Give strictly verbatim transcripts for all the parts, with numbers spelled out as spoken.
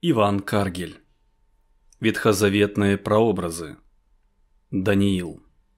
Иван Каргель. Ветхозаветные прообразы. Даниил.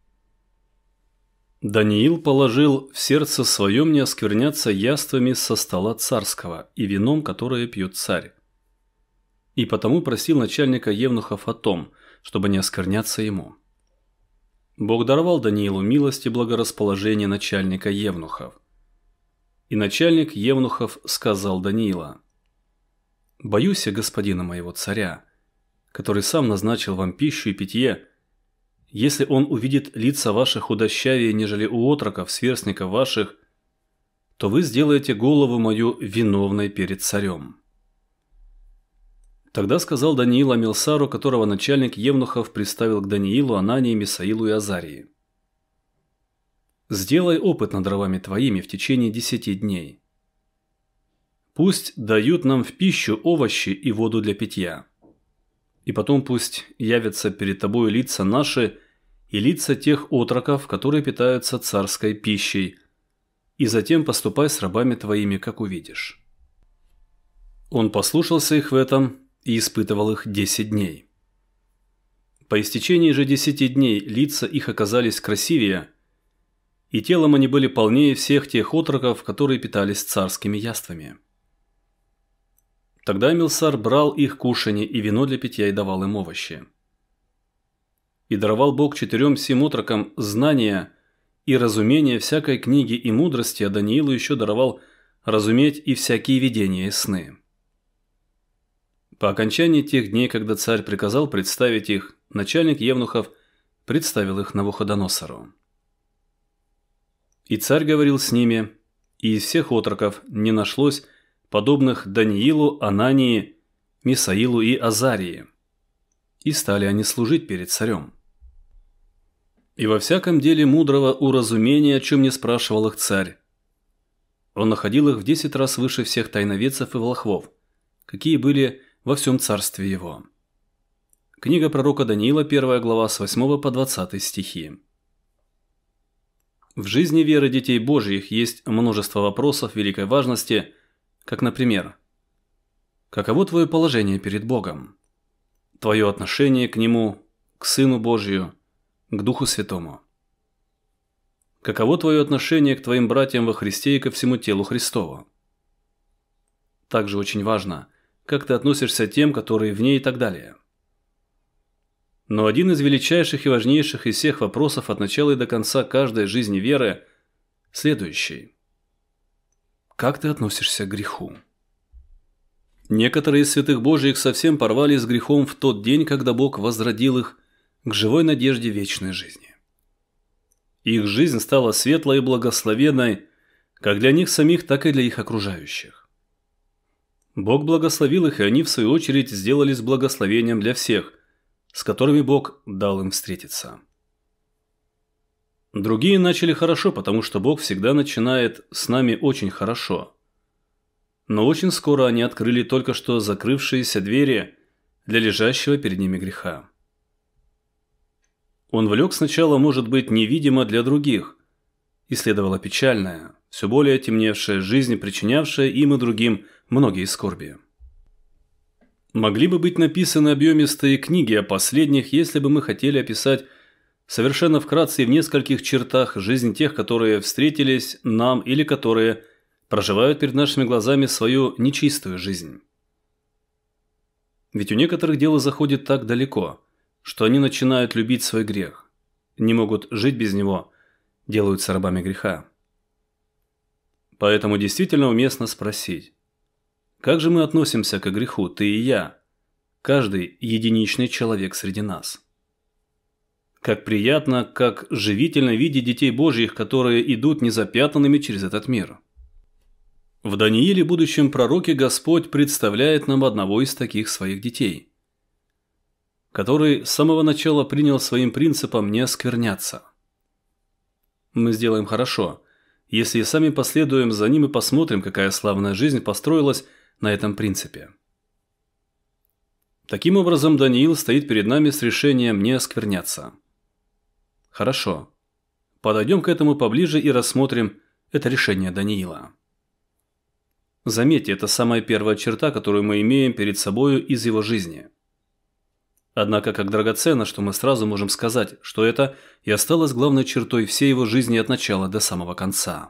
Даниил положил в сердце своем не оскверняться яствами со стола царского и вином, которое пьет царь. И потому просил начальника евнухов о том, чтобы не оскверняться ему. Бог даровал Даниилу милость и благорасположение начальника евнухов. И начальник евнухов сказал Даниила: «Боюсь я господина моего царя, который сам назначил вам пищу и питье. Если он увидит лица ваших худощавее, нежели у отроков, сверстников ваших, то вы сделаете голову мою виновной перед царем». Тогда сказал Даниил Амилсару, которого начальник евнухов приставил к Даниилу, Анании, Мисаилу и Азарии: «Сделай опыт над дровами твоими в течение десяти дней. Пусть дают нам в пищу овощи и воду для питья. И потом пусть явятся перед тобою лица наши и лица тех отроков, которые питаются царской пищей, и затем поступай с рабами твоими, как увидишь». Он послушался их в этом и испытывал их десять дней. По истечении же десяти дней лица их оказались красивее, и телом они были полнее всех тех отроков, которые питались царскими яствами. Тогда Амилсар брал их кушанье и вино для питья и давал им овощи. И даровал Бог четырем сим отрокам знания и разумение всякой книги и мудрости, а Даниилу еще даровал разуметь и всякие видения и сны. По окончании тех дней, когда царь приказал представить их, начальник евнухов представил их Навуходоносору. И царь говорил с ними, и из всех отроков не нашлось подобных Даниилу, Анании, Мисаилу и Азарии. И стали они служить перед царем. И во всяком деле мудрого уразумения, о чем не спрашивал их царь. Он находил их в десять раз выше всех тайноведцев и волхвов, какие были во всем царстве его. Книга пророка Даниила, первая глава, с восьмого по двадцатый стихи. В жизни веры детей Божьих есть множество вопросов великой важности, как, например: каково твое положение перед Богом? Твое отношение к Нему, к Сыну Божию, к Духу Святому? Каково твое отношение к твоим братьям во Христе и ко всему телу Христову? Также очень важно, как ты относишься к тем, которые вне, и так далее. Но один из величайших и важнейших из всех вопросов от начала и до конца каждой жизни веры следующий: как ты относишься к греху? Некоторые из святых Божиих совсем порвали с грехом в тот день, когда Бог возродил их к живой надежде вечной жизни. Их жизнь стала светлой и благословенной как для них самих, так и для их окружающих. Бог благословил их, и они, в свою очередь, сделались благословением для всех, с которыми Бог дал им встретиться. Другие начали хорошо, потому что Бог всегда начинает с нами очень хорошо. Но очень скоро они открыли только что закрывшиеся двери для лежащего перед ними греха. Он влек сначала, может быть, невидимо для других, и следовала печальная, все более темневшая жизнь, причинявшая им и другим многие скорби. Могли бы быть написаны объемистые книги о последних, если бы мы хотели описать совершенно вкратце и в нескольких чертах жизнь тех, которые встретились нам или которые проживают перед нашими глазами свою нечистую жизнь. Ведь у некоторых дело заходит так далеко, что они начинают любить свой грех, не могут жить без него, делаются рабами греха. Поэтому действительно уместно спросить: как же мы относимся к греху, ты и я, каждый единичный человек среди нас? Как приятно, как живительно видеть детей Божьих, которые идут незапятнанными через этот мир. В Данииле, будущем пророке, Господь представляет нам одного из таких своих детей, который с самого начала принял своим принципом не оскверняться. Мы сделаем хорошо, если и сами последуем за ним и посмотрим, какая славная жизнь построилась на этом принципе. Таким образом, Даниил стоит перед нами с решением не оскверняться. Хорошо. Подойдем к этому поближе и рассмотрим это решение Даниила. Заметьте, это самая первая черта, которую мы имеем перед собою из его жизни. Однако, как драгоценно, что мы сразу можем сказать, что это и осталось главной чертой всей его жизни от начала до самого конца.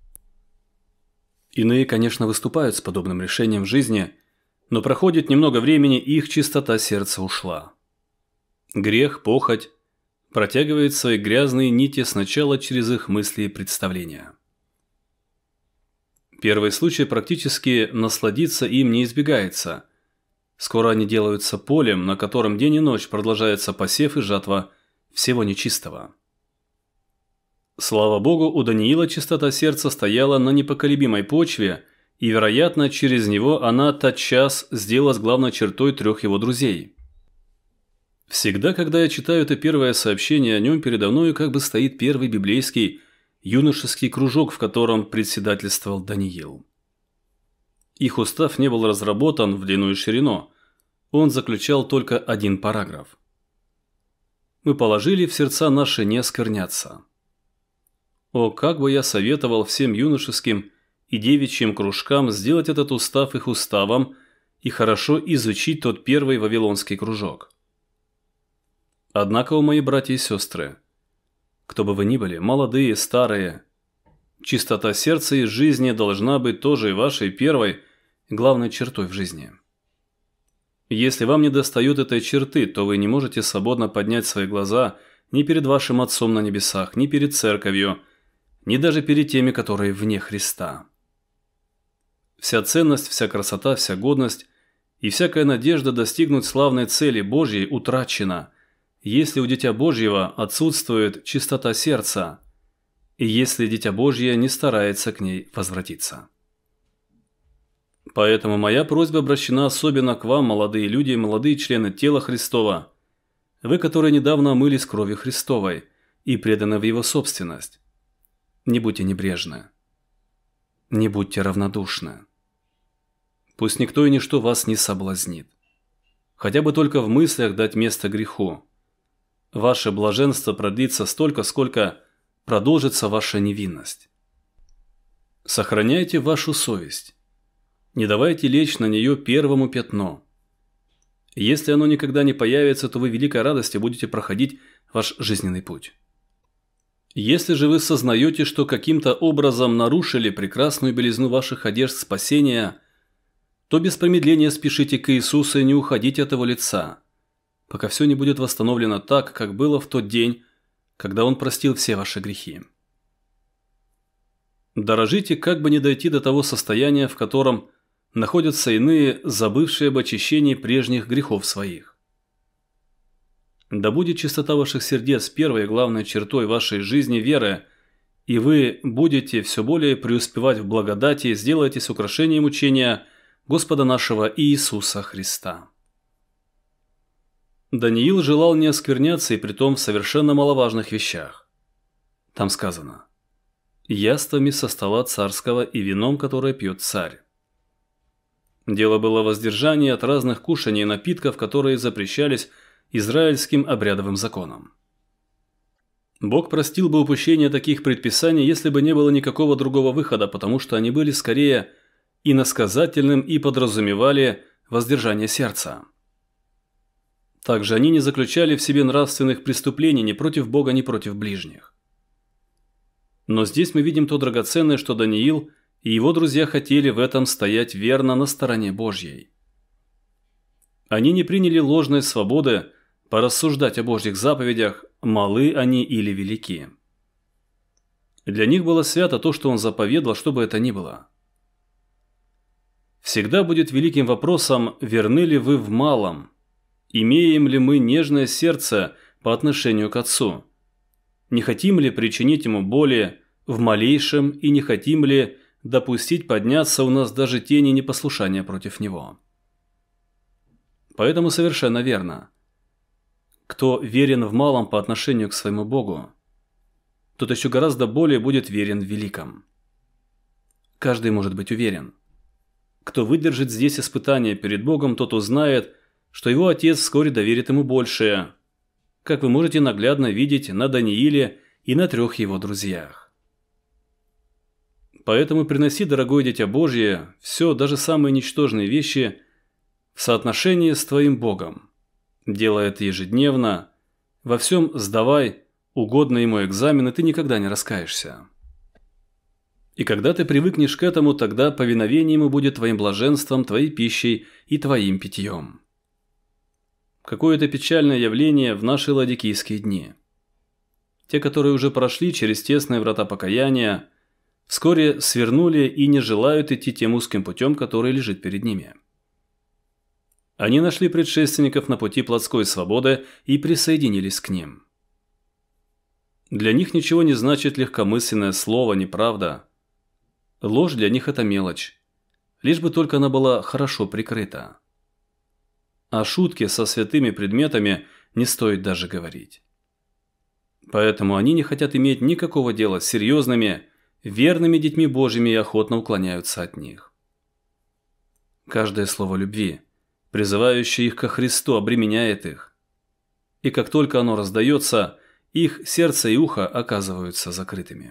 Иные, конечно, выступают с подобным решением в жизни, но проходит немного времени, и их чистота сердца ушла. Грех, похоть протягивает свои грязные нити сначала через их мысли и представления. Первый случай практически насладиться им не избегается. Скоро они делаются полем, на котором день и ночь продолжается посев и жатва всего нечистого. Слава Богу, у Даниила чистота сердца стояла на непоколебимой почве, и, вероятно, через него она тотчас сделалась главной чертой трех его друзей. Всегда, когда я читаю это первое сообщение о нем, передо мною как бы стоит первый библейский юношеский кружок, в котором председательствовал Даниил. Их устав не был разработан в длину и ширину, он заключал только один параграф. «Мы положили в сердца наши не оскверняться». О, как бы я советовал всем юношеским и девичьим кружкам сделать этот устав их уставом и хорошо изучить тот первый вавилонский кружок. Однако, у мои братья и сестры, кто бы вы ни были, молодые, старые, чистота сердца и жизни должна быть тоже и вашей первой, главной чертой в жизни. Если вам недостает этой черты, то вы не можете свободно поднять свои глаза ни перед вашим Отцом на небесах, ни перед церковью, ни даже перед теми, которые вне Христа. Вся ценность, вся красота, вся годность и всякая надежда достигнуть славной цели Божьей утрачена, если у Дитя Божьего отсутствует чистота сердца, и если Дитя Божье не старается к ней возвратиться. Поэтому моя просьба обращена особенно к вам, молодые люди и молодые члены тела Христова, вы, которые недавно омылись кровью Христовой и преданы в Его собственность. Не будьте небрежны. Не будьте равнодушны. Пусть никто и ничто вас не соблазнит. Хотя бы только в мыслях дать место греху. Ваше блаженство продлится столько, сколько продолжится ваша невинность. Сохраняйте вашу совесть. Не давайте лечь на нее первому пятно. Если оно никогда не появится, то вы в великой радости будете проходить ваш жизненный путь. Если же вы сознаете, что каким-то образом нарушили прекрасную белизну ваших одежд спасения, то без промедления спешите к Иисусу и не уходите от Его лица, пока все не будет восстановлено так, как было в тот день, когда Он простил все ваши грехи. Дорожите, как бы не дойти до того состояния, в котором находятся иные, забывшие об очищении прежних грехов своих. Да будет чистота ваших сердец первой и главной чертой вашей жизни веры, и вы будете все более преуспевать в благодати и сделаетесь украшением учения Господа нашего Иисуса Христа. Даниил желал не оскверняться, и притом в совершенно маловажных вещах. Там сказано: «Яствами со стола царского и вином, которое пьет царь». Дело было о воздержании от разных кушаний и напитков, которые запрещались израильским обрядовым законом. Бог простил бы упущение таких предписаний, если бы не было никакого другого выхода, потому что они были скорее иносказательным и подразумевали воздержание сердца. Также они не заключали в себе нравственных преступлений ни против Бога, ни против ближних. Но здесь мы видим то драгоценное, что Даниил и его друзья хотели в этом стоять верно на стороне Божьей. Они не приняли ложной свободы порассуждать о Божьих заповедях, малы они или велики. Для них было свято то, что Он заповедал, что бы это ни было. Всегда будет великим вопросом, верны ли вы в малом, имеем ли мы нежное сердце по отношению к Отцу, не хотим ли причинить Ему боли в малейшем и не хотим ли допустить подняться у нас даже тени непослушания против Него. Поэтому совершенно верно. Кто верен в малом по отношению к своему Богу, тот еще гораздо более будет верен в великом. Каждый может быть уверен. Кто выдержит здесь испытание перед Богом, тот узнает, что его Отец вскоре доверит ему большее, как вы можете наглядно видеть на Данииле и на трех его друзьях. Поэтому приноси, дорогое Дитя Божье, все, даже самые ничтожные вещи, в соотношении с твоим Богом. Делай это ежедневно, во всем сдавай угодно ему экзамен, и ты никогда не раскаешься. И когда ты привыкнешь к этому, тогда повиновение ему будет твоим блаженством, твоей пищей и твоим питьем. Какое-то печальное явление в наши ладикийские дни. Те, которые уже прошли через тесные врата покаяния, вскоре свернули и не желают идти тем узким путем, который лежит перед ними. Они нашли предшественников на пути плотской свободы и присоединились к ним. Для них ничего не значит легкомысленное слово, неправда. Ложь для них – это мелочь, лишь бы только она была хорошо прикрыта. О шутке со святыми предметами не стоит даже говорить. Поэтому они не хотят иметь никакого дела с серьезными, верными детьми Божьими и охотно уклоняются от них. Каждое слово любви, призывающее их ко Христу, обременяет их. И как только оно раздается, их сердце и ухо оказываются закрытыми.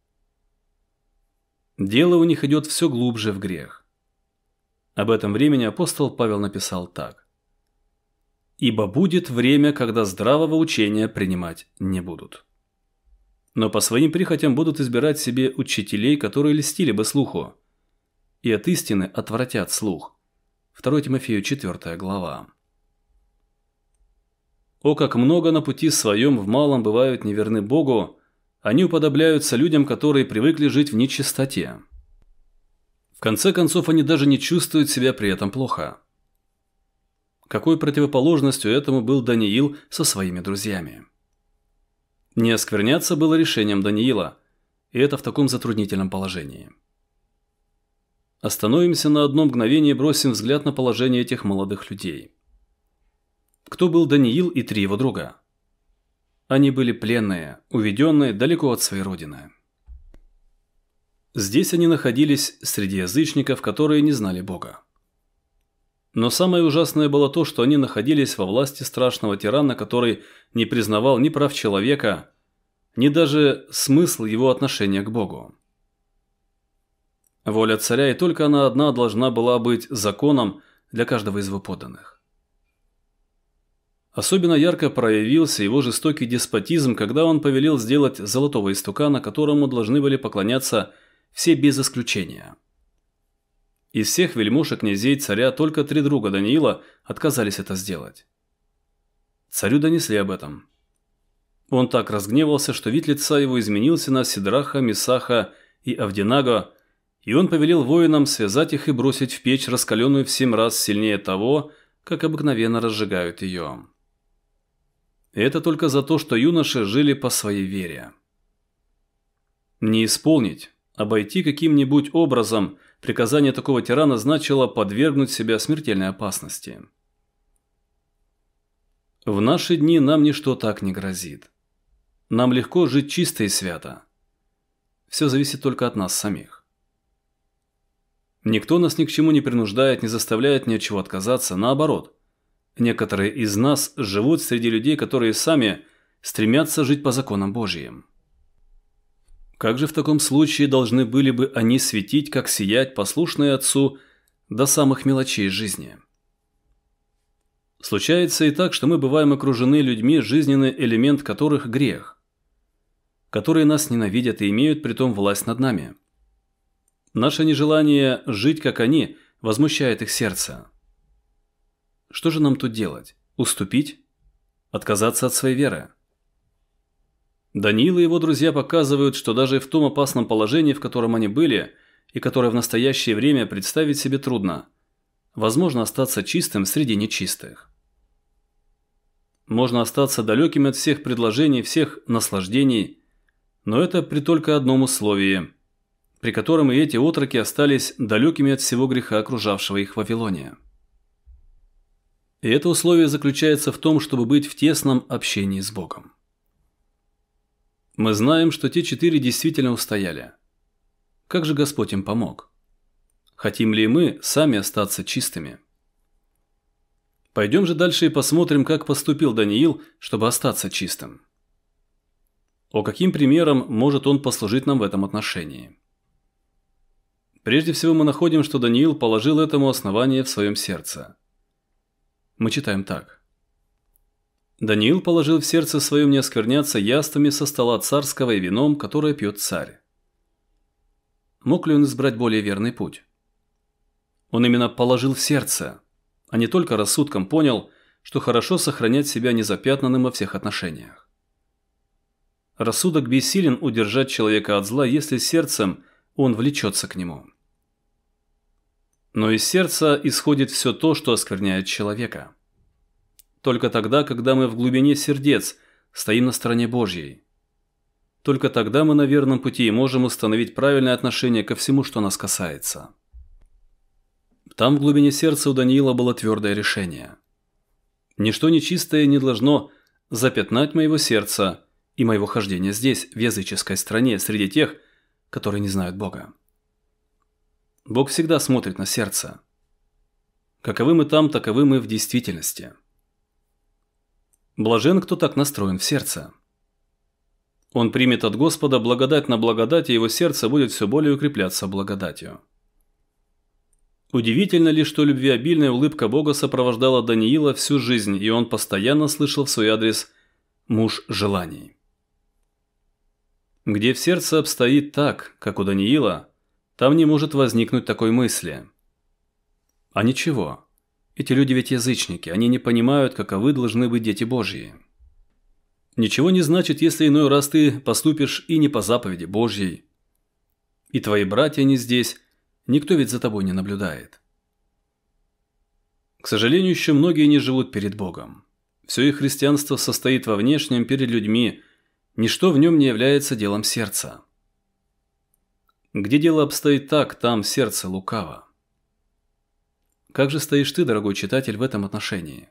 Дело у них идет все глубже в грех. Об этом времени апостол Павел написал так. «Ибо будет время, когда здравого учения принимать не будут. Но по своим прихотям будут избирать себе учителей, которые льстили бы слуху, и от истины отвратят слух». второе Тимофею четвёртая глава. О, как много на пути своем в малом бывают неверны Богу, они уподобляются людям, которые привыкли жить в нечистоте. В конце концов, они даже не чувствуют себя при этом плохо. Какой противоположностью этому был Даниил со своими друзьями? Не оскверняться было решением Даниила, и это в таком затруднительном положении. Остановимся на одно мгновение и бросим взгляд на положение этих молодых людей. Кто был Даниил и три его друга? Они были пленные, уведенные далеко от своей родины. Здесь они находились среди язычников, которые не знали Бога. Но самое ужасное было то, что они находились во власти страшного тирана, который не признавал ни прав человека, ни даже смысл его отношения к Богу. Воля царя, и только она одна должна была быть законом для каждого из его подданных. Особенно ярко проявился его жестокий деспотизм, когда он повелел сделать золотого истукана, которому должны были поклоняться все без исключения. Из всех вельмож и князей царя только три друга Даниила отказались это сделать. Царю донесли об этом. Он так разгневался, что вид лица его изменился на Сидраха, Месаха и Авденаго, и он повелел воинам связать их и бросить в печь, раскаленную в семь раз сильнее того, как обыкновенно разжигают ее. И это только за то, что юноши жили по своей вере. Не исполнить, обойти каким-нибудь образом приказание такого тирана значило подвергнуть себя смертельной опасности. В наши дни нам ничто так не грозит. Нам легко жить чисто и свято. Все зависит только от нас самих. Никто нас ни к чему не принуждает, не заставляет ни от чего отказаться, наоборот. Некоторые из нас живут среди людей, которые сами стремятся жить по законам Божьим. Как же в таком случае должны были бы они светить, как сиять, послушные Отцу, до самых мелочей жизни? Случается и так, что мы бываем окружены людьми, жизненный элемент которых – грех, которые нас ненавидят и имеют притом власть над нами. Наше нежелание жить, как они, возмущает их сердце. Что же нам тут делать? Уступить? Отказаться от своей веры? Даниил и его друзья показывают, что даже в том опасном положении, в котором они были, и которое в настоящее время представить себе трудно, возможно остаться чистым среди нечистых. Можно остаться далеким от всех предложений, всех наслаждений, но это при только одном условии, при котором и эти отроки остались далекими от всего греха, окружавшего их в Вавилоне. И это условие заключается в том, чтобы быть в тесном общении с Богом. Мы знаем, что те четыре действительно устояли. Как же Господь им помог? Хотим ли мы сами остаться чистыми? Пойдем же дальше и посмотрим, как поступил Даниил, чтобы остаться чистым. О, каким примером может он послужить нам в этом отношении? Прежде всего мы находим, что Даниил положил этому основание в своем сердце. Мы читаем так. Даниил положил в сердце своем не оскверняться яствами со стола царского и вином, которое пьет царь. Мог ли он избрать более верный путь? Он именно положил в сердце, а не только рассудком понял, что хорошо сохранять себя незапятнанным во всех отношениях. Рассудок бессилен удержать человека от зла, если сердцем он влечется к нему. Но из сердца исходит все то, что оскверняет человека. Только тогда, когда мы в глубине сердец стоим на стороне Божьей, только тогда мы на верном пути и можем установить правильное отношение ко всему, что нас касается. Там в глубине сердца у Даниила было твердое решение. Ничто нечистое не должно запятнать моего сердца и моего хождения здесь, в языческой стране, среди тех, которые не знают Бога. Бог всегда смотрит на сердце. Каковы мы там, таковы мы в действительности. Блажен, кто так настроен в сердце. Он примет от Господа благодать на благодать, и его сердце будет все более укрепляться благодатью. Удивительно ли, что любвеобильная улыбка Бога сопровождала Даниила всю жизнь, и он постоянно слышал в свой адрес «муж желаний». Где в сердце обстоит так, как у Даниила, там не может возникнуть такой мысли. А ничего, эти люди ведь язычники, они не понимают, каковы должны быть дети Божьи. Ничего не значит, если иной раз ты поступишь и не по заповеди Божьей. И твои братья не здесь, никто ведь за тобой не наблюдает. К сожалению, еще многие не живут перед Богом. Все их христианство состоит во внешнем перед людьми, ничто в нем не является делом сердца. Где дело обстоит так, там сердце лукаво. Как же стоишь ты, дорогой читатель, в этом отношении?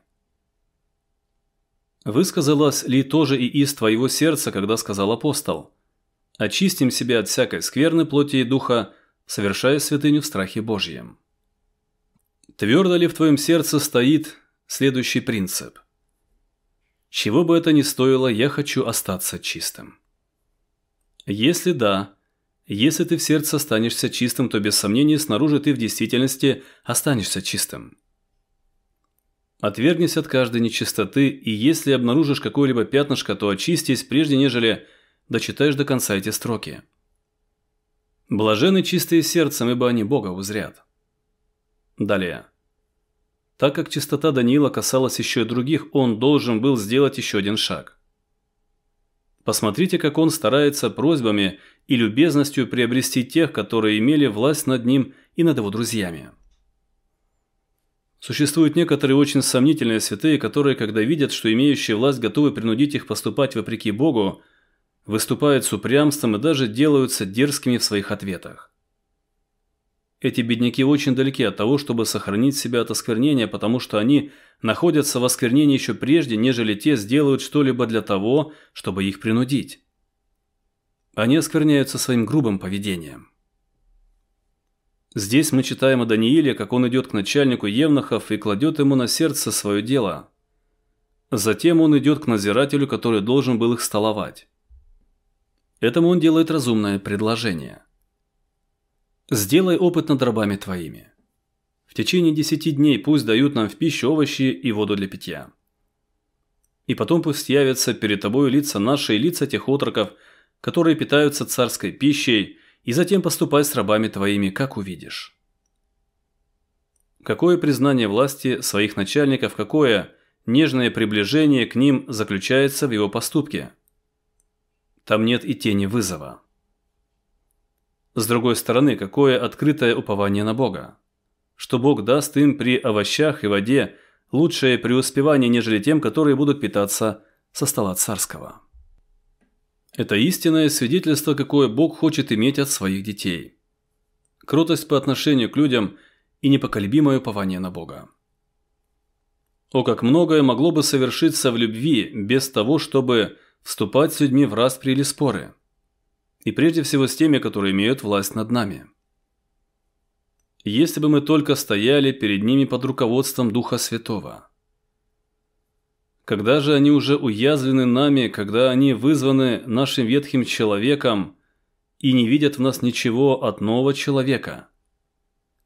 Высказалось ли тоже и из твоего сердца, когда сказал апостол: «Очистим себя от всякой скверны плоти и духа, совершая святыню в страхе Божьем». Твердо ли в твоем сердце стоит следующий принцип? Чего бы это ни стоило, я хочу остаться чистым. Если да, если ты в сердце останешься чистым, то без сомнения снаружи ты в действительности останешься чистым. Отвергнись от каждой нечистоты, и если обнаружишь какое-либо пятнышко, то очистись, прежде нежели дочитаешь до конца эти строки. Блаженны чистые сердцем, ибо они Бога узрят. Далее. Так как чистота Даниила касалась еще и других, он должен был сделать еще один шаг. Посмотрите, как он старается просьбами и любезностью приобрести тех, которые имели власть над ним и над его друзьями. Существуют некоторые очень сомнительные святые, которые, когда видят, что имеющие власть готовы принудить их поступать вопреки Богу, выступают с упрямством и даже делаются дерзкими в своих ответах. Эти бедняки очень далеки от того, чтобы сохранить себя от осквернения, потому что они находятся в осквернении еще прежде, нежели те сделают что-либо для того, чтобы их принудить. Они оскверняются своим грубым поведением. Здесь мы читаем о Данииле, как он идет к начальнику евнухов и кладет ему на сердце свое дело. Затем он идет к надзирателю, который должен был их столовать. Этому он делает разумное предложение. «Сделай опыт над рабами твоими. В течение десяти дней пусть дают нам в пищу овощи и воду для питья. И потом пусть явятся перед тобою лица наши и лица тех отроков, которые питаются царской пищей, и затем поступай с рабами твоими, как увидишь». Какое признание власти своих начальников, какое нежное приближение к ним заключается в его поступке. Там нет и тени вызова. С другой стороны, какое открытое упование на Бога, что Бог даст им при овощах и воде лучшее преуспевание, нежели тем, которые будут питаться со стола царского. Это истинное свидетельство, какое Бог хочет иметь от своих детей. Кротость по отношению к людям и непоколебимое упование на Бога. О, как многое могло бы совершиться в любви без того, чтобы вступать с людьми в распри или споры. И прежде всего с теми, которые имеют власть над нами. Если бы мы только стояли перед ними под руководством Духа Святого. Когда же они уже уязвлены нами, когда они вызваны нашим ветхим человеком и не видят в нас ничего от нового человека,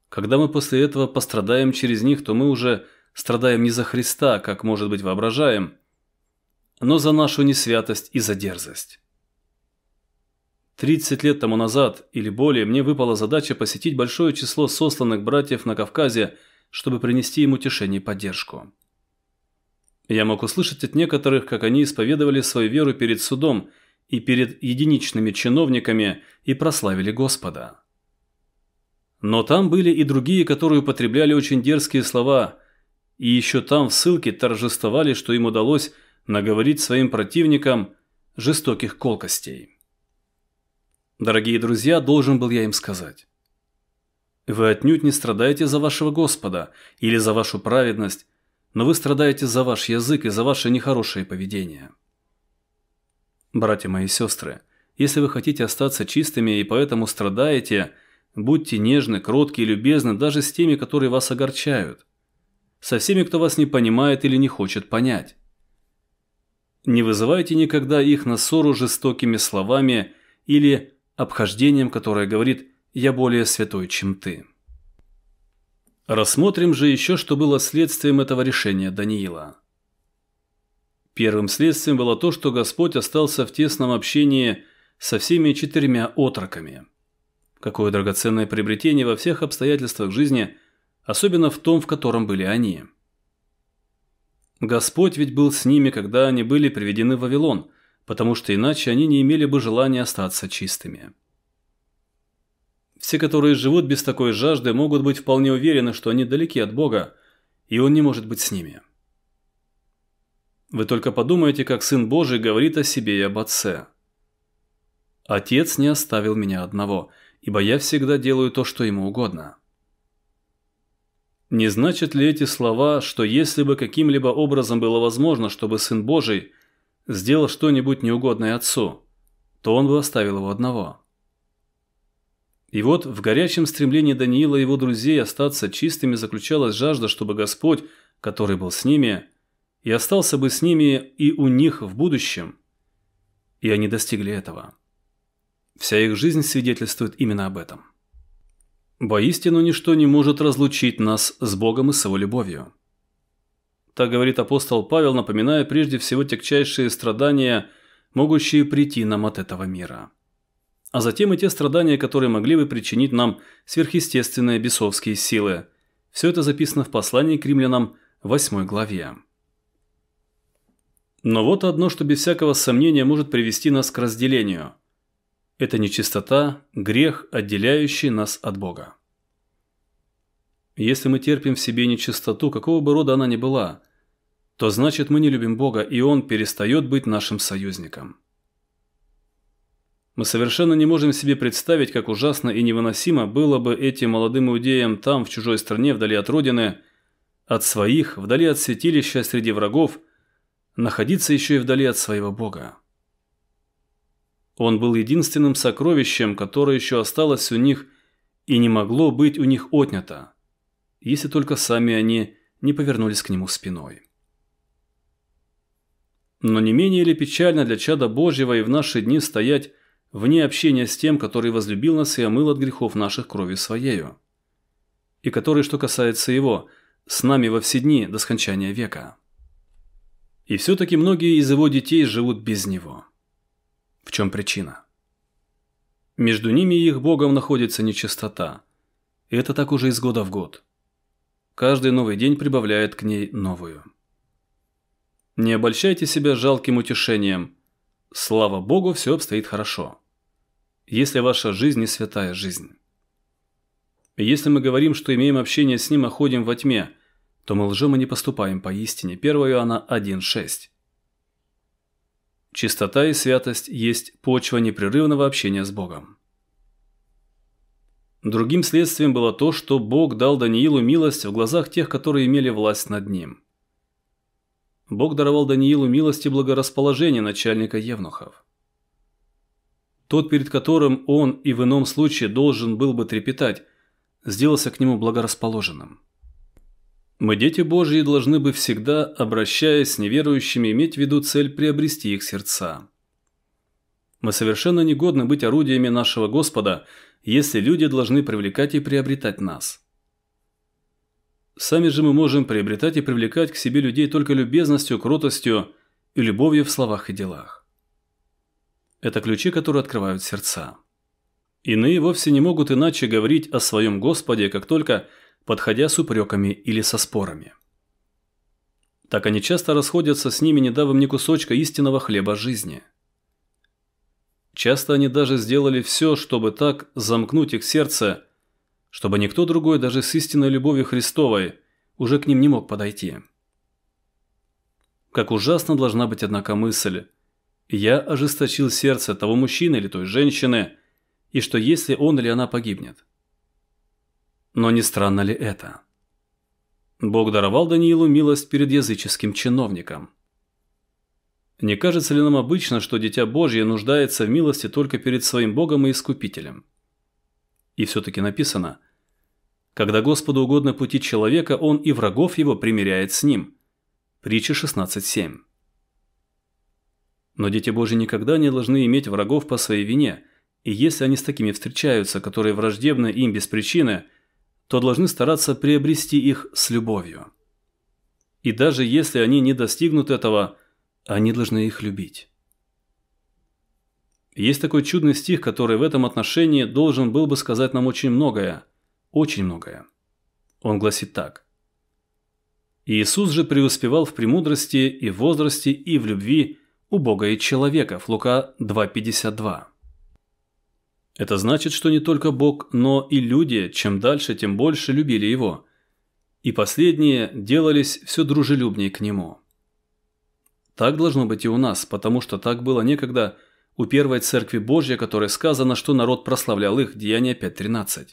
Когда мы после этого пострадаем через них, то мы уже страдаем не за Христа, как, может быть, воображаем, но за нашу несвятость и за дерзость. тридцать лет тому назад или более мне выпала задача посетить большое число сосланных братьев на Кавказе, чтобы принести им утешение и поддержку. Я мог услышать от некоторых, как они исповедовали свою веру перед судом и перед единичными чиновниками и прославили Господа. Но там были и другие, которые употребляли очень дерзкие слова, и еще там в ссылке торжествовали, что им удалось наговорить своим противникам жестоких колкостей. Дорогие друзья, должен был я им сказать: вы отнюдь не страдаете за вашего Господа или за вашу праведность, но вы страдаете за ваш язык и за ваше нехорошее поведение. Братья мои и сестры, если вы хотите остаться чистыми и поэтому страдаете, будьте нежны, кротки и любезны даже с теми, которые вас огорчают, со всеми, кто вас не понимает или не хочет понять. Не вызывайте никогда их на ссору жестокими словами или обхождением, которое говорит «я более святой, чем ты». Рассмотрим же еще, что было следствием этого решения Даниила. Первым следствием было то, что Господь остался в тесном общении со всеми четырьмя отроками. Какое драгоценное приобретение во всех обстоятельствах жизни, особенно в том, в котором были они. Господь ведь был с ними, когда они были приведены в Вавилон, потому что иначе они не имели бы желания остаться чистыми. Все, которые живут без такой жажды, могут быть вполне уверены, что они далеки от Бога, и Он не может быть с ними. Вы только подумайте, как Сын Божий говорит о себе и об Отце. «Отец не оставил меня одного, ибо я всегда делаю то, что Ему угодно». Не значат ли эти слова, что если бы каким-либо образом было возможно, чтобы Сын Божий сделал что-нибудь неугодное Отцу, то Он бы оставил его одного? И вот в горячем стремлении Даниила и его друзей остаться чистыми заключалась жажда, чтобы Господь, который был с ними, и остался бы с ними и у них в будущем. И они достигли этого. Вся их жизнь свидетельствует именно об этом. Воистину, ничто не может разлучить нас с Богом и с Его любовью. Так говорит апостол Павел, напоминая прежде всего тягчайшие страдания, могущие прийти нам от этого мира. А затем и те страдания, которые могли бы причинить нам сверхъестественные бесовские силы. Все это записано в послании к римлянам восьмой главе. Но вот одно, что без всякого сомнения может привести нас к разделению. Это нечистота, грех, отделяющий нас от Бога. Если мы терпим в себе нечистоту, какого бы рода она ни была, то значит мы не любим Бога, и Он перестает быть нашим союзником. Мы совершенно не можем себе представить, как ужасно и невыносимо было бы этим молодым иудеям там, в чужой стране, вдали от родины, от своих, вдали от святилища, среди врагов, находиться еще и вдали от своего Бога. Он был единственным сокровищем, которое еще осталось у них и не могло быть у них отнято, если только сами они не повернулись к нему спиной. Но не менее ли печально для чада Божьего и в наши дни стоять вне общения с тем, который возлюбил нас и омыл от грехов наших кровью Своею, и который, что касается Его, с нами во все дни до скончания века. И все-таки многие из Его детей живут без Него. В чем причина? Между ними и их Богом находится нечистота, и это так уже из года в год. Каждый новый день прибавляет к ней новую. Не обольщайте себя жалким утешением. Слава Богу, все обстоит хорошо. Если ваша жизнь не святая жизнь. Если мы говорим, что имеем общение с Ним, а ходим во тьме, то мы лжем и не поступаем по истине. первое Иоанна один шесть. Чистота и святость есть почва непрерывного общения с Богом. Другим следствием было то, что Бог дал Даниилу милость в глазах тех, которые имели власть над ним. Бог даровал Даниилу милость и благорасположение начальника евнухов. Тот, перед которым он и в ином случае должен был бы трепетать, сделался к нему благорасположенным. Мы, дети Божьи, должны бы всегда, обращаясь с неверующими, иметь в виду цель приобрести их сердца. Мы совершенно негодны быть орудиями нашего Господа, если люди должны привлекать и приобретать нас. Сами же мы можем приобретать и привлекать к себе людей только любезностью, кротостью и любовью в словах и делах. Это ключи, которые открывают сердца. Иные вовсе не могут иначе говорить о своем Господе, как только подходя с упреками или со спорами. Так они часто расходятся с ними, не дав им ни кусочка истинного хлеба жизни. Часто они даже сделали все, чтобы так замкнуть их сердце, чтобы никто другой, даже с истинной любовью Христовой, уже к ним не мог подойти. Как ужасно должна быть, однако, мысль: «Я ожесточил сердце того мужчины или той женщины, и что если он или она погибнет». Но не странно ли это? Бог даровал Даниилу милость перед языческим чиновником. Не кажется ли нам обычно, что Дитя Божье нуждается в милости только перед своим Богом и Искупителем? И все-таки написано: «Когда Господу угодно пути человека, он и врагов его примиряет с ним». Притча шестнадцать семь. Но дети Божьи никогда не должны иметь врагов по своей вине, и если они с такими встречаются, которые враждебны им без причины, то должны стараться приобрести их с любовью. И даже если они не достигнут этого, они должны их любить. Есть такой чудный стих, который в этом отношении должен был бы сказать нам очень многое, очень многое. Он гласит так: «Иисус же преуспевал в премудрости и в возрасте и в любви у Бога и человеков». Лука два пятьдесят два. Это значит, что не только Бог, но и люди, чем дальше, тем больше любили Его, и последние делались все дружелюбнее к Нему. Так должно быть и у нас, потому что так было некогда у первой Церкви Божьей, которой сказано, что народ прославлял их, Деяния пять тринадцать.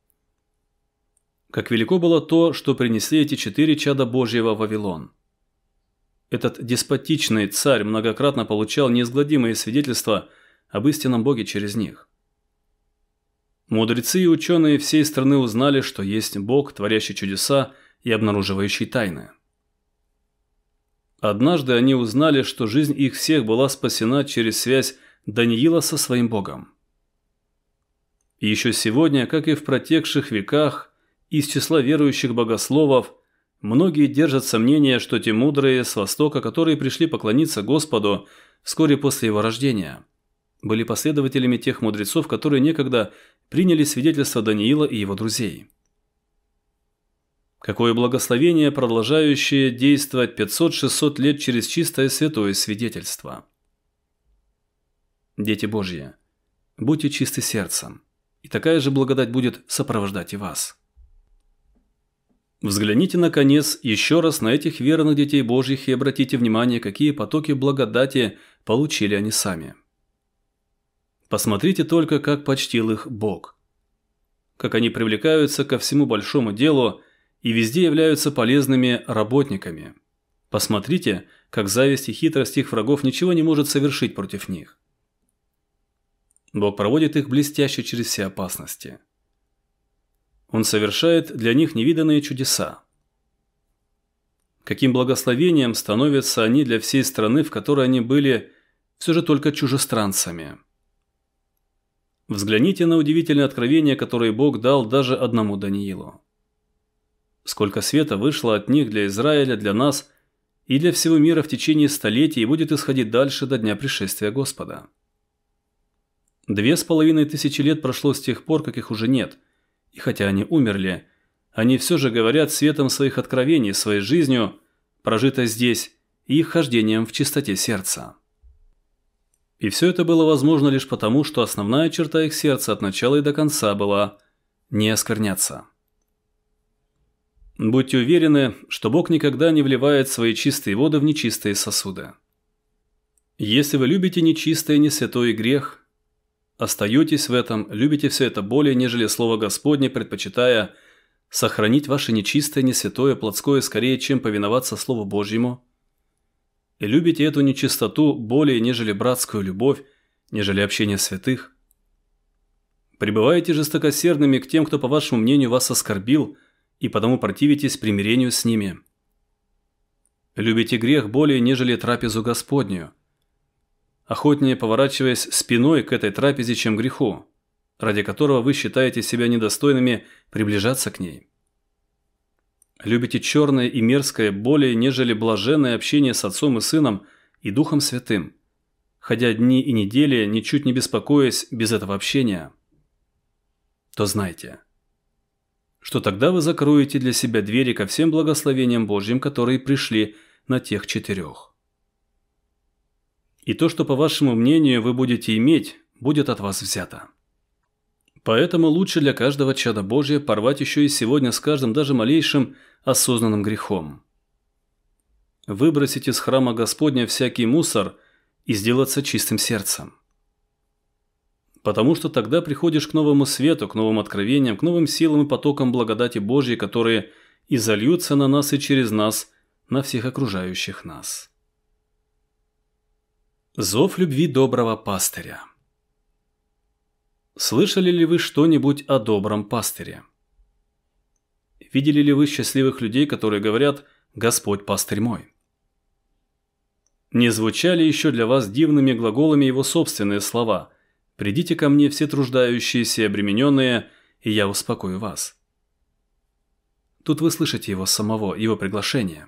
Как велико было то, что принесли эти четыре чада Божьего в Вавилон. Этот деспотичный царь многократно получал неизгладимые свидетельства об истинном Боге через них. Мудрецы и ученые всей страны узнали, что есть Бог, творящий чудеса и обнаруживающий тайны. Однажды они узнали, что жизнь их всех была спасена через связь Даниила со своим Богом. И еще сегодня, как и в протекших веках, из числа верующих богословов многие держат сомнение, что те мудрые с Востока, которые пришли поклониться Господу вскоре после Его рождения, были последователями тех мудрецов, которые некогда приняли свидетельство Даниила и его друзей. Какое благословение, продолжающее действовать пятьсот-шестьсот лет через чистое святое свидетельство. Дети Божьи, будьте чисты сердцем, и такая же благодать будет сопровождать и вас. Взгляните, наконец, еще раз на этих верных детей Божьих и обратите внимание, какие потоки благодати получили они сами. Посмотрите только, как почтил их Бог. Как они привлекаются ко всему большому делу и везде являются полезными работниками. Посмотрите, как зависть и хитрость их врагов ничего не может совершить против них. Бог проводит их блестяще через все опасности. Он совершает для них невиданные чудеса. Каким благословением становятся они для всей страны, в которой они были все же только чужестранцами. Взгляните на удивительные откровения, которые Бог дал даже одному Даниилу. Сколько света вышло от них для Израиля, для нас и для всего мира в течение столетий и будет исходить дальше до дня пришествия Господа. Две с половиной тысячи лет прошло с тех пор, как их уже нет, и хотя они умерли, они все же говорят светом своих откровений, своей жизнью, прожитой здесь, и их хождением в чистоте сердца. И все это было возможно лишь потому, что основная черта их сердца от начала и до конца была не оскверняться. Будьте уверены, что Бог никогда не вливает свои чистые воды в нечистые сосуды. Если вы любите нечистое и несвятое грех, остаетесь в этом, любите все это более, нежели Слово Господне, предпочитая сохранить ваше нечистое, несвятое, плотское скорее, чем повиноваться Слову Божьему, и любите эту нечистоту более, нежели братскую любовь, нежели общение святых, пребываете жестокосердными к тем, кто, по вашему мнению, вас оскорбил, и потому противитесь примирению с ними. Любите грех более, нежели трапезу Господнюю, охотнее поворачиваясь спиной к этой трапезе, чем греху, ради которого вы считаете себя недостойными приближаться к ней. Любите черное и мерзкое более, нежели блаженное общение с Отцом и Сыном и Духом Святым, ходя дни и недели, ничуть не беспокоясь без этого общения, то знайте, что тогда вы закроете для себя двери ко всем благословениям Божьим, которые пришли на тех четырех. И то, что, по вашему мнению, вы будете иметь, будет от вас взято. Поэтому лучше для каждого чада Божия порвать еще и сегодня с каждым даже малейшим осознанным грехом. Выбросить из храма Господня всякий мусор и сделаться чистым сердцем. Потому что тогда приходишь к новому свету, к новым откровениям, к новым силам и потокам благодати Божьей, которые изольются на нас и через нас, на всех окружающих нас. Зов любви доброго пастыря. Слышали ли вы что-нибудь о добром пастыре? Видели ли вы счастливых людей, которые говорят «Господь пастырь мой»? Не звучали еще для вас дивными глаголами его собственные слова «Придите ко мне все труждающиеся и обремененные, и я успокою вас». Тут вы слышите его самого, его приглашение.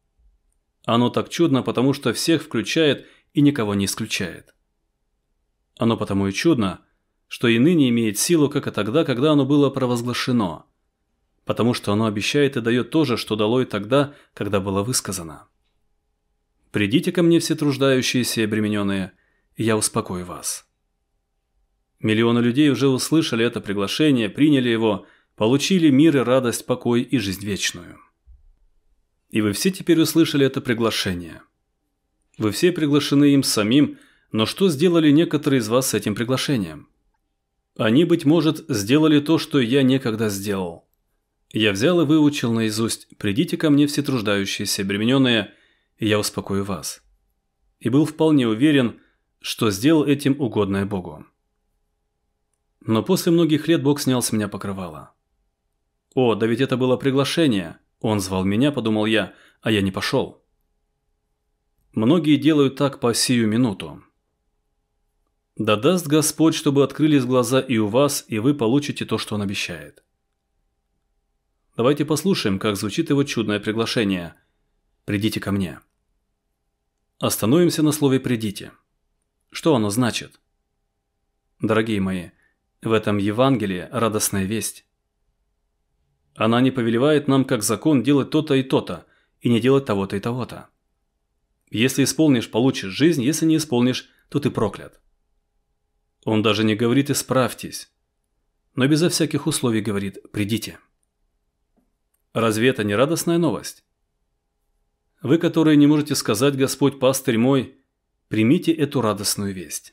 Оно так чудно, потому что всех включает и никого не исключает. Оно потому и чудно, что и ныне имеет силу, как и тогда, когда оно было провозглашено, потому что оно обещает и дает то же, что дало и тогда, когда было высказано. «Придите ко мне все труждающиеся и обремененные, и я успокою вас». Миллионы людей уже услышали это приглашение, приняли его, получили мир и радость, покой и жизнь вечную. И вы все теперь услышали это приглашение. Вы все приглашены им самим, но что сделали некоторые из вас с этим приглашением? Они, быть может, сделали то, что я некогда сделал. Я взял и выучил наизусть «Придите ко мне все труждающиеся и обремененные, и я успокою вас». И был вполне уверен, что сделал этим угодное Богу. Но после многих лет Бог снял с меня покрывало. О, да ведь это было приглашение. Он звал меня, подумал я, а я не пошел. Многие делают так по сию минуту. Да даст Господь, чтобы открылись глаза и у вас, и вы получите то, что Он обещает. Давайте послушаем, как звучит его чудное приглашение. «Придите ко мне». Остановимся на слове «придите». Что оно значит? Дорогие мои, в этом Евангелии радостная весть. Она не повелевает нам, как закон, делать то-то и то-то, и не делать того-то и того-то. Если исполнишь, получишь жизнь, если не исполнишь, то ты проклят. Он даже не говорит «исправьтесь», но безо всяких условий говорит «придите». Разве это не радостная новость? Вы, которые не можете сказать «Господь пастырь мой», примите эту радостную весть.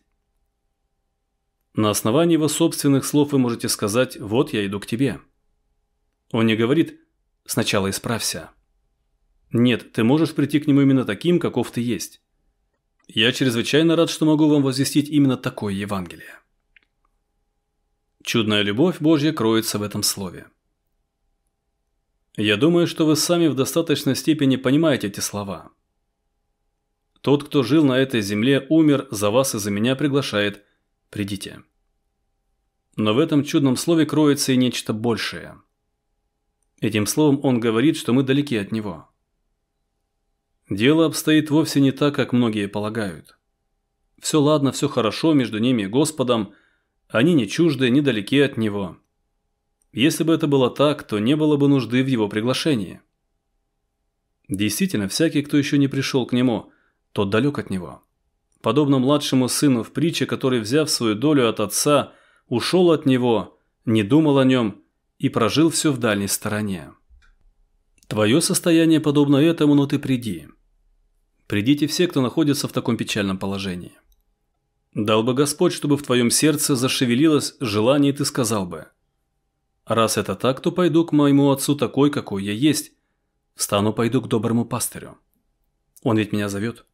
На основании его собственных слов вы можете сказать «Вот я иду к тебе». Он не говорит «Сначала исправься». Нет, ты можешь прийти к нему именно таким, каков ты есть. Я чрезвычайно рад, что могу вам возвестить именно такое Евангелие. Чудная любовь Божья кроется в этом слове. Я думаю, что вы сами в достаточной степени понимаете эти слова. Тот, кто жил на этой земле, умер, за вас и за меня приглашает «Придите». Но в этом чудном слове кроется и нечто большее. Этим словом он говорит, что мы далеки от него. Дело обстоит вовсе не так, как многие полагают. Все ладно, все хорошо между ними и Господом, они не чужды, не далеки от Него. Если бы это было так, то не было бы нужды в Его приглашении. Действительно, всякий, кто еще не пришел к Нему, тот далек от Него. Подобно младшему сыну в притче, который, взяв свою долю от отца, ушел от Него, не думал о Нем и прожил все в дальней стороне. Твое состояние подобно этому, но ты приди. Придите все, кто находится в таком печальном положении. Дал бы Господь, чтобы в твоем сердце зашевелилось желание, и ты сказал бы: раз это так, то пойду к моему отцу такой, какой я есть. Встану, пойду к доброму пастырю. Он ведь меня зовет.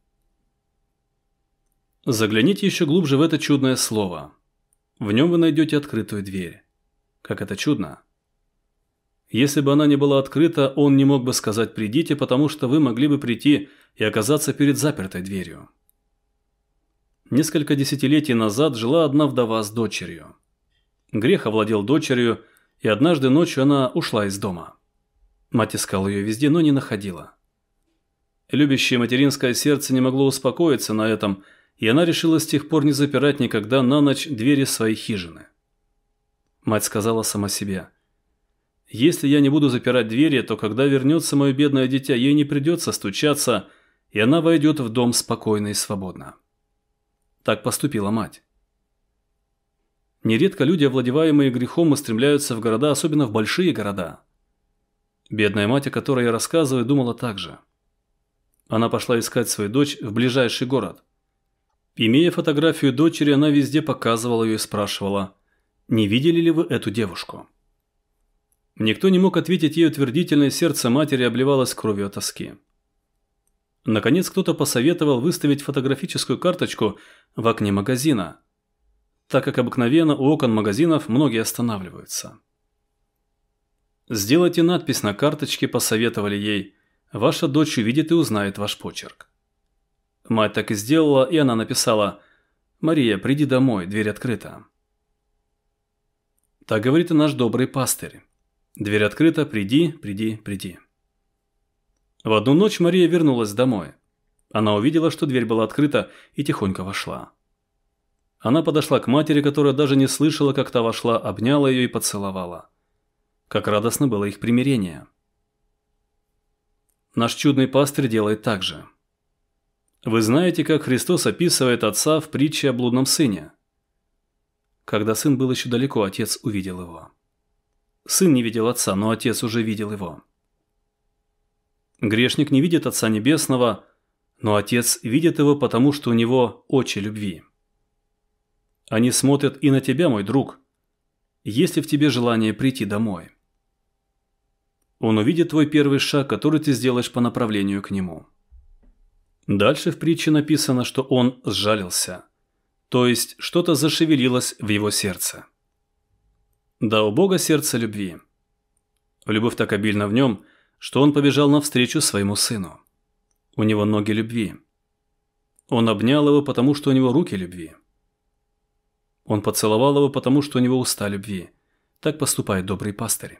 Загляните еще глубже в это чудное слово. В нем вы найдете открытую дверь. Как это чудно! Если бы она не была открыта, он не мог бы сказать «придите», потому что вы могли бы прийти и оказаться перед запертой дверью. Несколько десятилетий назад жила одна вдова с дочерью. Грех овладел дочерью, и однажды ночью она ушла из дома. Мать искала ее везде, но не находила. Любящее материнское сердце не могло успокоиться на этом, и она решила с тех пор не запирать никогда на ночь двери своей хижины. Мать сказала сама себе: «Если я не буду запирать двери, то когда вернется мое бедное дитя, ей не придется стучаться, и она войдет в дом спокойно и свободно». Так поступила мать. Нередко люди, овладеваемые грехом, устремляются в города, особенно в большие города. Бедная мать, о которой я рассказываю, думала так же. Она пошла искать свою дочь в ближайший город. Имея фотографию дочери, она везде показывала ее и спрашивала: «Не видели ли вы эту девушку?» Никто не мог ответить ей утвердительно, и сердце матери обливалось кровью от тоски. Наконец кто-то посоветовал выставить фотографическую карточку в окне магазина, так как обыкновенно у окон магазинов многие останавливаются. «Сделайте надпись на карточке», – посоветовали ей. «Ваша дочь увидит и узнает ваш почерк». Мать так и сделала, и она написала: «Мария, приди домой, дверь открыта». Так говорит и наш добрый пастырь. Дверь открыта, приди, приди, приди. В одну ночь Мария вернулась домой. Она увидела, что дверь была открыта, и тихонько вошла. Она подошла к матери, которая даже не слышала, как та вошла, обняла ее и поцеловала. Как радостно было их примирение. Наш чудный пастырь делает так же. Вы знаете, как Христос описывает отца в притче о блудном сыне. Когда сын был еще далеко, отец увидел его. Сын не видел отца, но отец уже видел его. Грешник не видит Отца Небесного, но Отец видит его, потому что у него очи любви. Они смотрят и на тебя, мой друг, есть ли в тебе желание прийти домой. Он увидит твой первый шаг, который ты сделаешь по направлению к нему. Дальше в притче написано, что он сжалился, то есть что-то зашевелилось в его сердце. Да, у Бога сердце любви. Любовь так обильна в нем, что он побежал навстречу своему сыну. У него ноги любви. Он обнял его, потому что у него руки любви. Он поцеловал его, потому что у него уста любви. Так поступает добрый пастырь.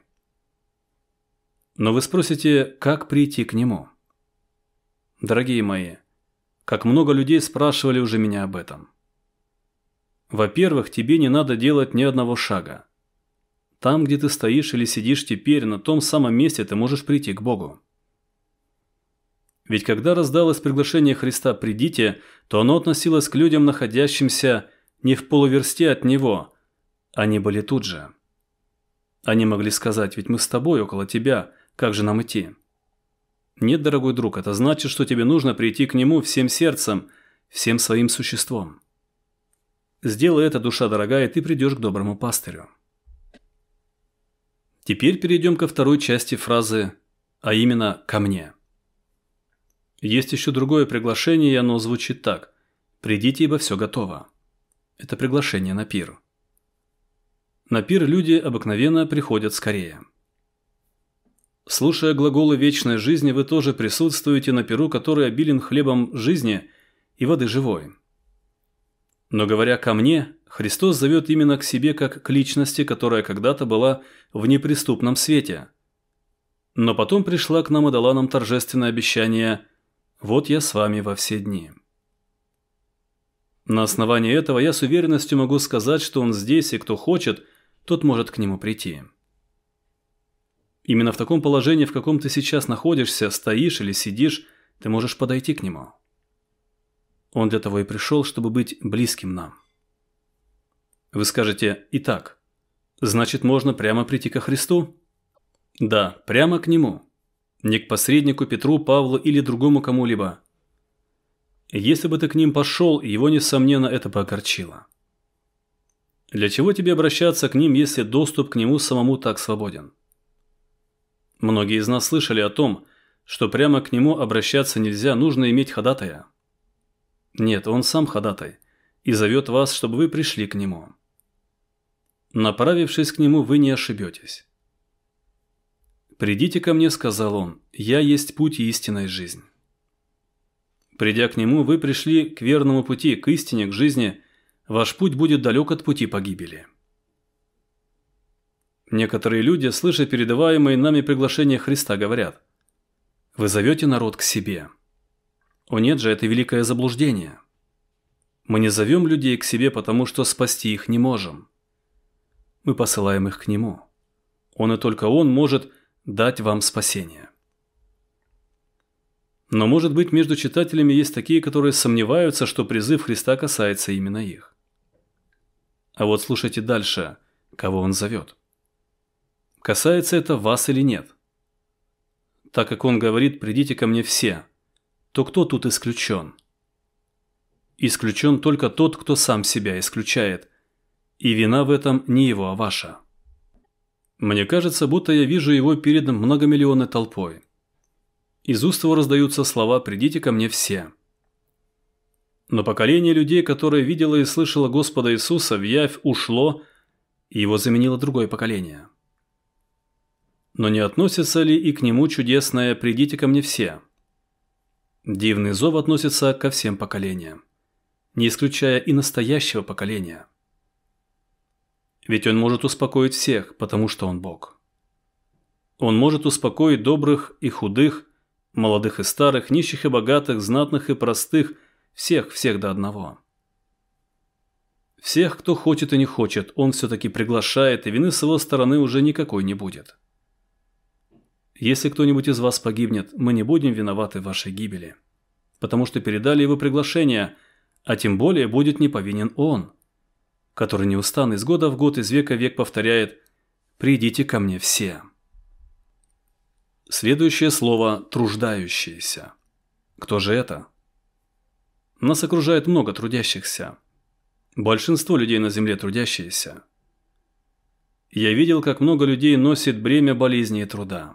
Но вы спросите, как прийти к нему? Дорогие мои, как много людей спрашивали уже меня об этом. Во-первых, тебе не надо делать ни одного шага. Там, где ты стоишь или сидишь теперь, на том самом месте ты можешь прийти к Богу. Ведь когда раздалось приглашение Христа «придите», то оно относилось к людям, находящимся не в полуверсте от Него. Они были тут же. Они могли сказать: «Ведь мы с тобой, около тебя, как же нам идти?» Нет, дорогой друг, это значит, что тебе нужно прийти к Нему всем сердцем, всем своим существом. Сделай это, душа дорогая, и ты придешь к доброму пастырю. Теперь перейдем ко второй части фразы, а именно «ко мне». Есть еще другое приглашение, и оно звучит так: «Придите, ибо все готово». Это приглашение на пир. На пир люди обыкновенно приходят скорее. Слушая глаголы вечной жизни, вы тоже присутствуете на пиру, который обилен хлебом жизни и воды живой. Но говоря «ко мне», Христос зовет именно к себе как к личности, которая когда-то была в неприступном свете. Но потом пришла к нам и дала нам торжественное обещание: «Вот я с вами во все дни». На основании этого я с уверенностью могу сказать, что Он здесь, и кто хочет, тот может к Нему прийти. Именно в таком положении, в каком ты сейчас находишься, стоишь или сидишь, ты можешь подойти к Нему. Он для того и пришел, чтобы быть близким нам. Вы скажете: «Итак, значит, можно прямо прийти ко Христу?» Да, прямо к Нему. Не к посреднику Петру, Павлу или другому кому-либо. Если бы ты к ним пошел, его, несомненно, это бы огорчило. Для чего тебе обращаться к ним, если доступ к Нему самому так свободен? Многие из нас слышали о том, что прямо к Нему обращаться нельзя, нужно иметь ходатая. Нет, Он сам ходатай и зовет вас, чтобы вы пришли к Нему. Направившись к Нему, вы не ошибетесь. «Придите ко мне», — сказал Он, — «я есть путь и истина и жизнь». Придя к Нему, вы пришли к верному пути, к истине, к жизни. Ваш путь будет далек от пути погибели. Некоторые люди, слыша передаваемые нами приглашения Христа, говорят: «Вы зовете народ к себе». О нет же, это великое заблуждение. Мы не зовем людей к себе, потому что спасти их не можем. Мы посылаем их к Нему. Он и только Он может дать вам спасение. Но, может быть, между читателями есть такие, которые сомневаются, что призыв Христа касается именно их. А вот слушайте дальше, кого Он зовет. Касается это вас или нет? Так как Он говорит: «Придите ко мне все», то кто тут исключен? Исключен только тот, кто сам себя исключает, и вина в этом не его, а ваша. Мне кажется, будто я вижу его перед многомиллионной толпой. Из уст его раздаются слова: «Придите ко мне все». Но поколение людей, которое видело и слышало Господа Иисуса, в явь ушло, и его заменило другое поколение. Но не относится ли и к нему чудесное «Придите ко мне все»? Дивный зов относится ко всем поколениям, не исключая и настоящего поколения. Ведь Он может успокоить всех, потому что Он Бог. Он может успокоить добрых и худых, молодых и старых, нищих и богатых, знатных и простых, всех, всех до одного. Всех, кто хочет и не хочет, Он все-таки приглашает, и вины с его стороны уже никакой не будет. Если кто-нибудь из вас погибнет, мы не будем виноваты в вашей гибели, потому что передали его приглашение, а тем более будет не повинен он, который неустанно из года в год, из века в век повторяет: «Придите ко мне все». Следующее слово – «труждающиеся». Кто же это? Нас окружает много трудящихся. Большинство людей на земле трудящиеся. Я видел, как много людей носит бремя болезни и труда.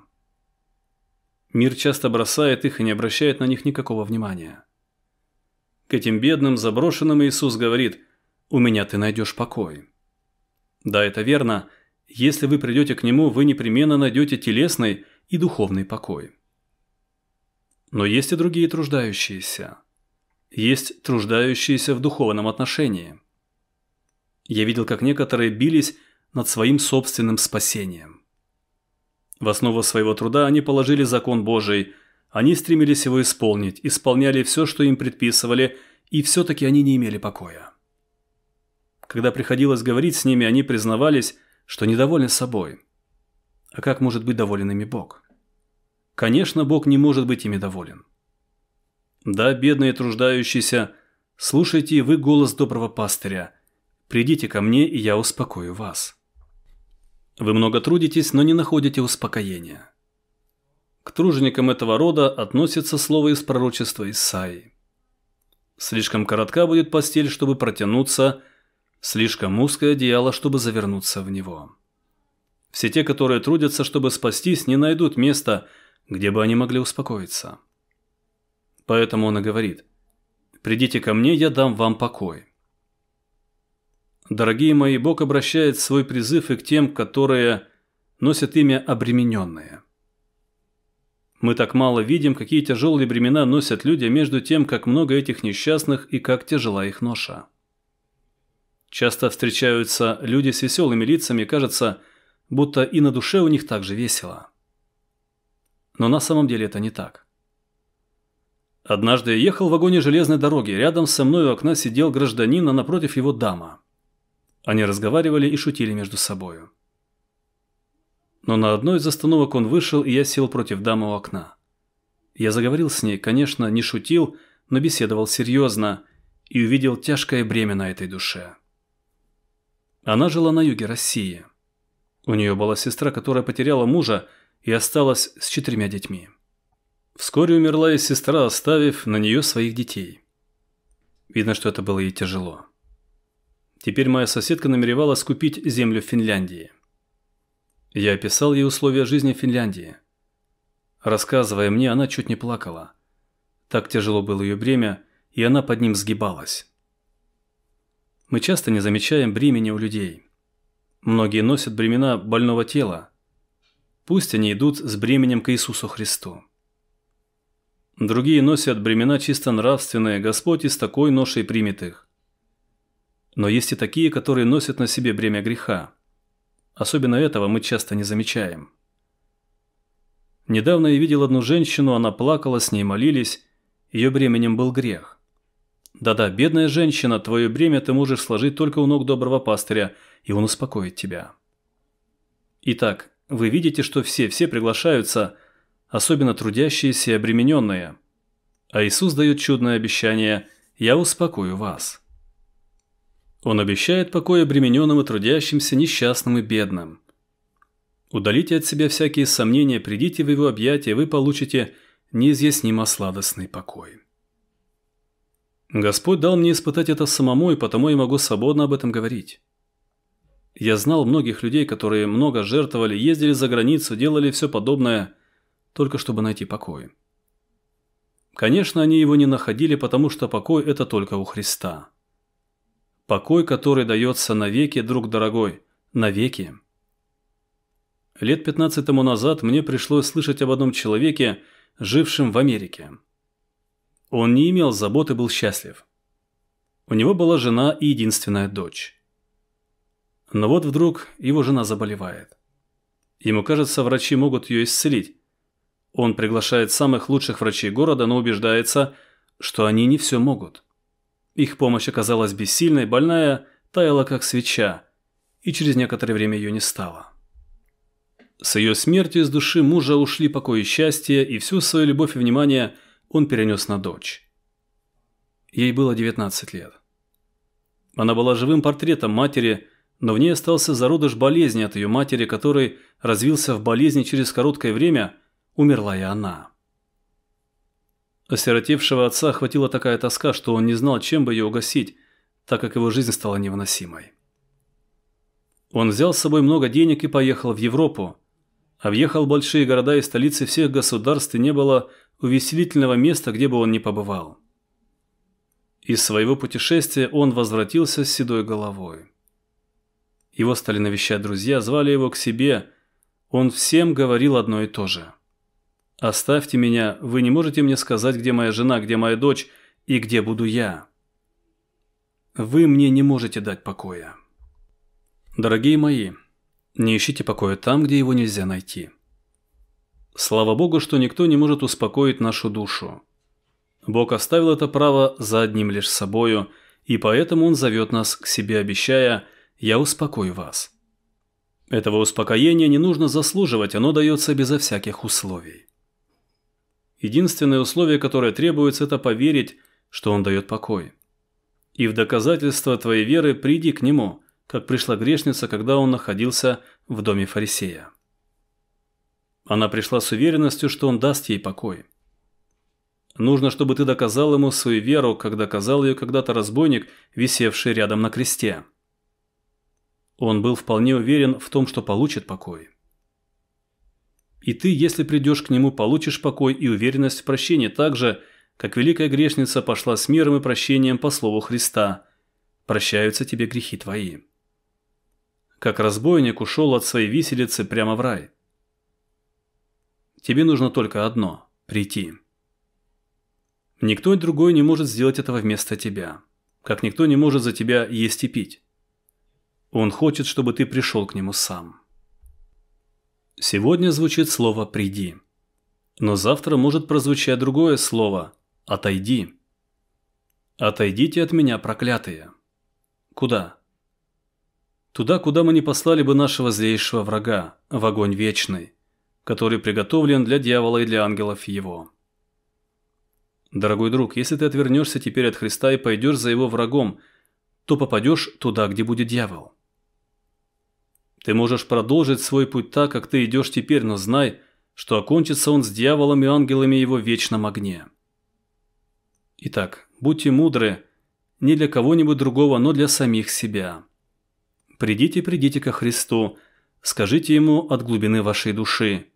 Мир часто бросает их и не обращает на них никакого внимания. К этим бедным, заброшенным Иисус говорит: «У меня ты найдешь покой». Да, это верно. Если вы придете к Нему, вы непременно найдете телесный и духовный покой. Но есть и другие труждающиеся. Есть труждающиеся в духовном отношении. Я видел, как некоторые бились над своим собственным спасением. В основу своего труда они положили закон Божий, они стремились его исполнить, исполняли все, что им предписывали, и все-таки они не имели покоя. Когда приходилось говорить с ними, они признавались, что недовольны собой. А как может быть доволен ими Бог? Конечно, Бог не может быть ими доволен. Да, бедные труждающиеся, слушайте вы голос доброго пастыря. Придите ко мне, и я успокою вас. Вы много трудитесь, но не находите успокоения. К труженикам этого рода относится слово из пророчества Исаии. Слишком коротка будет постель, чтобы протянуться, слишком узкое одеяло, чтобы завернуться в него. Все те, которые трудятся, чтобы спастись, не найдут места, где бы они могли успокоиться. Поэтому он и говорит: «Придите ко мне, я дам вам покой». Дорогие мои, Бог обращает свой призыв и к тем, которые носят имя обремененные. Мы так мало видим, какие тяжелые бремена носят люди, между тем, как много этих несчастных и как тяжела их ноша. Часто встречаются люди с веселыми лицами, кажется, будто и на душе у них так же весело. Но на самом деле это не так. Однажды я ехал в вагоне железной дороги, рядом со мной у окна сидел гражданин, а напротив его дама. Они разговаривали и шутили между собою. Но на одной из остановок он вышел, и я сел против дамы у окна. Я заговорил с ней, конечно, не шутил, но беседовал серьезно и увидел тяжкое бремя на этой душе. Она жила на юге России. У нее была сестра, которая потеряла мужа и осталась с четырьмя детьми. Вскоре умерла и сестра, оставив на нее своих детей. Видно, что это было ей тяжело. Теперь моя соседка намеревалась купить землю в Финляндии. Я описал ей условия жизни в Финляндии. Рассказывая мне, она чуть не плакала. Так тяжело было ее бремя, и она под ним сгибалась. Мы часто не замечаем бремени у людей. Многие носят бремена больного тела. Пусть они идут с бременем к Иисусу Христу. Другие носят бремена чисто нравственные, Господь из такой ношей примет их. Но есть и такие, которые носят на себе бремя греха. Особенно этого мы часто не замечаем. Недавно я видел одну женщину, она плакала, с ней молились, ее бременем был грех. Да-да, бедная женщина, твое бремя ты можешь сложить только у ног доброго пастыря, и он успокоит тебя. Итак, вы видите, что все, все приглашаются, особенно трудящиеся и обремененные. А Иисус дает чудное обещание: «Я успокою вас». Он обещает покой обремененным и трудящимся, несчастным и бедным. Удалите от себя всякие сомнения, придите в Его объятия, вы получите неизъяснимо сладостный покой. Господь дал мне испытать это самому, и потому я могу свободно об этом говорить. Я знал многих людей, которые много жертвовали, ездили за границу, делали все подобное, только чтобы найти покой. Конечно, они его не находили, потому что покой – это только у Христа. Покой, который дается навеки, друг дорогой, навеки. Лет пятнадцать тому назад мне пришлось слышать об одном человеке, жившем в Америке. Он не имел забот и был счастлив. У него была жена и единственная дочь. Но вот вдруг его жена заболевает. Ему кажется, врачи могут ее исцелить. Он приглашает самых лучших врачей города, но убеждается, что они не все могут. Их помощь оказалась бессильной, больная таяла как свеча, и через некоторое время ее не стало. С ее смертью из души мужа ушли покой и счастье, и всю свою любовь и внимание он перенес на дочь. Ей было девятнадцать лет. Она была живым портретом матери, но в ней остался зародыш болезни от ее матери, который развился в болезни через короткое время, умерла и она. Осиротевшего отца охватила такая тоска, что он не знал, чем бы ее угасить, так как его жизнь стала невыносимой. Он взял с собой много денег и поехал в Европу. Объехал большие города и столицы всех государств, и не было увеселительного места, где бы он ни побывал. Из своего путешествия он возвратился с седой головой. Его стали навещать друзья, звали его к себе. Он всем говорил одно и то же: «Оставьте меня, вы не можете мне сказать, где моя жена, где моя дочь и где буду я. Вы мне не можете дать покоя». Дорогие мои, не ищите покоя там, где его нельзя найти. Слава Богу, что никто не может успокоить нашу душу. Бог оставил это право за одним лишь собою, и поэтому Он зовет нас к себе, обещая: «Я успокою вас». Этого успокоения не нужно заслуживать, оно дается безо всяких условий. Единственное условие, которое требуется, это поверить, что Он дает покой. И в доказательство твоей веры приди к Нему, как пришла грешница, когда Он находился в доме фарисея. Она пришла с уверенностью, что Он даст ей покой. Нужно, чтобы ты доказал Ему свою веру, как доказал ее когда-то разбойник, висевший рядом на кресте. Он был вполне уверен в том, что получит покой. И ты, если придешь к Нему, получишь покой и уверенность в прощении так же, как великая грешница пошла с миром и прощением по слову Христа: «Прощаются тебе грехи твои». Как разбойник ушел от своей виселицы прямо в рай. Тебе нужно только одно – прийти. Никто другой не может сделать этого вместо тебя, как никто не может за тебя есть и пить. Он хочет, чтобы ты пришел к Нему сам. Сегодня звучит слово «приди», но завтра может прозвучать другое слово «отойди». «Отойдите от меня, проклятые». Куда? Туда, куда мы не послали бы нашего злейшего врага, в огонь вечный, который приготовлен для дьявола и для ангелов его. Дорогой друг, если ты отвернешься теперь от Христа и пойдешь за его врагом, то попадешь туда, где будет дьявол. Ты можешь продолжить свой путь так, как ты идешь теперь, но знай, что окончится он с дьяволом и ангелами его в вечном огне. Итак, будьте мудры не для кого-нибудь другого, но для самих себя. Придите, придите ко Христу, скажите Ему от глубины вашей души: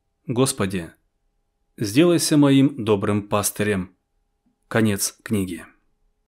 «Господи, сделайся моим добрым пастырем». Конец книги.